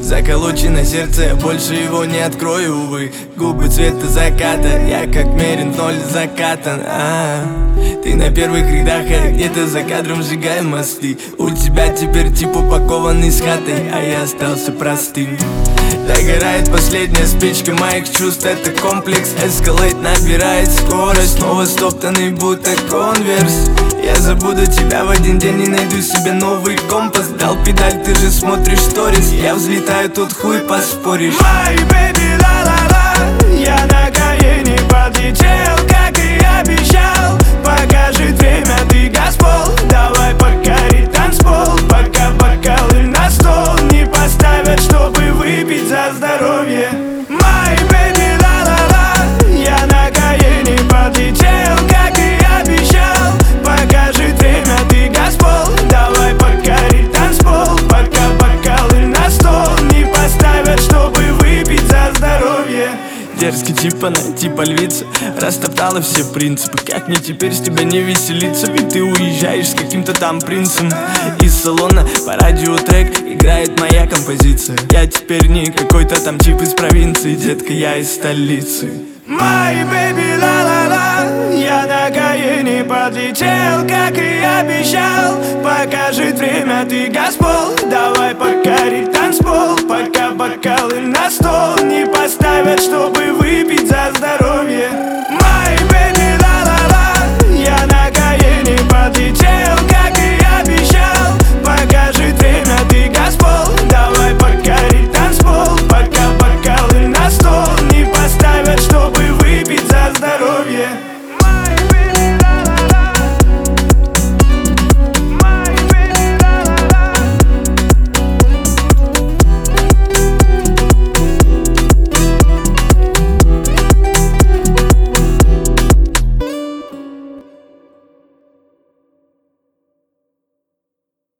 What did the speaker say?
Заколочено сердце, я больше его не открою, увы. Губы цвета заката, я как мерин ноль закатан. Ты на первых рядах, а я где-то за кадром сжигаю мосты. У тебя теперь тип упакованный с хатой, а я остался простым. Догорает последняя спичка моих чувств, это комплекс. Эскалейт набирает скорость, снова стоптанный будто конверс. Я забуду тебя в один день и найду себе новый компас. Дал педаль, ты же смотришь сторис, я взлетаю, тут хуй поспоришь. My baby, ла-ла-ла, я на Каене подлетел, как и обещал. Покажет время, ты газпол, давай покорить танцпол. Пока бокалы на стол не поставят, чтобы выпить за здоровье. My baby, ла-ла-ла, я на Каене подлетел, как и обещал. Покажет время, ты газпол, давай покорить танцпол. Пока бокалы на стол не поставят, чтобы выпить за здоровье. Дерзкий типа, она типа львица, растоптала все принципы. Как мне теперь с тебя не веселиться? Ведь ты уезжаешь с каким-то там принцем. Из салона по радио трек играет моя композиция. Я теперь не какой-то там тип из провинции, детка, я из столицы. My baby, ла-ла-ла, я на Каене подлетел, как и обещал. Покажет время, ты газпол, давай